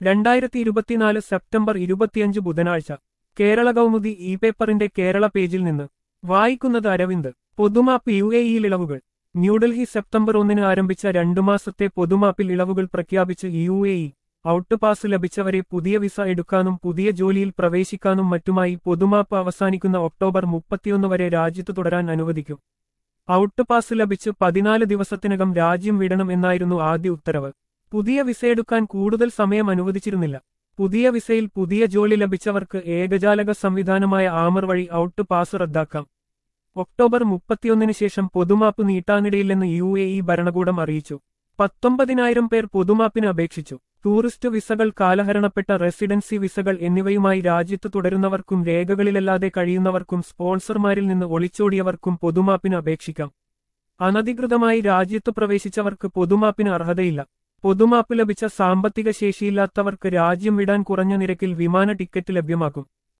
2024 September 25 ബുധനാഴ്ച Kerala Kaumudi E പേപ്പറിന്റെ കേരള പേജിൽ നിന്ന് വായിക്കുന്നത് അരവിന്ദ്. പൊതുമാപ്പ് യുഎഇയിൽ ഇളവുകൾ. ന്യൂഡൽഹി സെപ്റ്റംബർ 1 ആരംഭിച്ച 2 മാസത്തെ പൊതുമാപ്പിൽ ഇളവുകൾ പ്രഖ്യാപിച്ച് യുഎഇ. ഔട്ട് പാസ് ലഭിച്ചവരെ പുതിയ വിസ എടുക്കാനും പുതിയ ജോലിയിൽ പ്രവേശിക്കാനും മറ്റുമായി പൊതുമാപ്പ് അവസാനിക്കുന്ന ഒക്ടോബർ 31 വരെ രാജ്യത്ത് തുടരാൻ അനുവദിക്കും. ഔട്ട് പാസ് ലഭിച്ച് 14 ദിവസത്തിനകം രാജ്യം വിടണം എന്നായിരുന്നു ആദ്യ ഉത്തരവ്. പുതിയ വിസയെടുക്കാൻ കൂടുതൽ സമയം അനുവദിച്ചിരുന്നില്ല. പുതിയ വിസയിൽ പുതിയ ജോലി ലഭിച്ചവർക്ക് ഏകജാലക സംവിധാനമായ ആമർ വഴി ഔട്ട് പാസ് റദ്ദാക്കാം. ഒക്ടോബർ 31 ശേഷം പൊതുമാപ്പ് നീട്ടാനിടയില്ലെന്ന് യുഎഇ ഭരണകൂടം അറിയിച്ചു. 19,000 പേർ പൊതുമാപ്പിന് അപേക്ഷിച്ചു. ടൂറിസ്റ്റ് വിസകൾ, കാലഹരണപ്പെട്ട റെസിഡൻസി വിസകൾ എന്നിവയുമായി രാജ്യത്ത് തുടരുന്നവർക്കും രേഖകളിലല്ലാതെ കഴിയുന്നവർക്കും സ്പോൺസർമാരിൽ നിന്ന് ഒളിച്ചോടിയവർക്കും പൊതുമാപ്പിന് അപേക്ഷിക്കാം. അനധികൃതമായി രാജ്യത്ത് പ്രവേശിച്ചവർക്ക് പൊതുമാപ്പിന് അർഹതയില്ല. പൊതുമാപ്പ് ലഭിച്ച സാമ്പത്തിക ശേഷിയില്ലാത്തവർക്ക് രാജ്യം വിടാൻ കുറഞ്ഞ നിരക്കിൽ വിമാന ടിക്കറ്റ് ലഭ്യമാക്കും.